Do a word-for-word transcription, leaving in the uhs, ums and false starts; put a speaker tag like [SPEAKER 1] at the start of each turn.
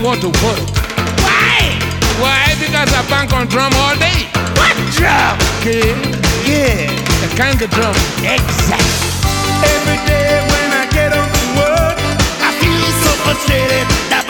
[SPEAKER 1] don't want to work.
[SPEAKER 2] Why?
[SPEAKER 1] Why? Because I bang on drum all day.
[SPEAKER 2] What drum?
[SPEAKER 1] Yeah,
[SPEAKER 2] Yeah,
[SPEAKER 1] the kind of drum.
[SPEAKER 2] exactly.
[SPEAKER 3] Every day when I get on to work,
[SPEAKER 2] I feel so frustrated.